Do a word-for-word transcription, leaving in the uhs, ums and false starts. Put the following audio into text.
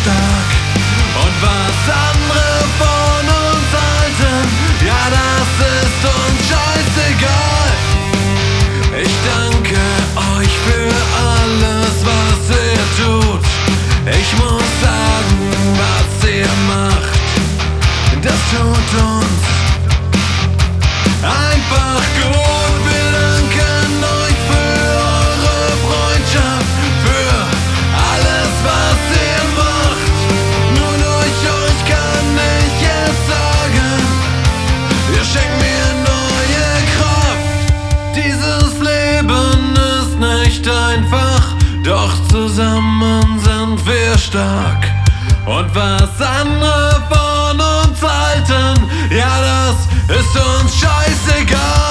stark. Und was andere von uns halten, ja, das ist uns scheißegal. Ich danke euch für alles, was ihr tut. Ich muss sagen, was ihr macht, das tut uns einfach gut. Wir danken euch für eure Freundschaft, für alles, was ihr macht. Nur durch euch kann ich jetzt sagen, ihr schenkt mir neue Kraft. Dieses Leben ist nicht einfach, doch zusammen sind wir stark. Und was andere von uns halten, ja, das ist uns scheißegal.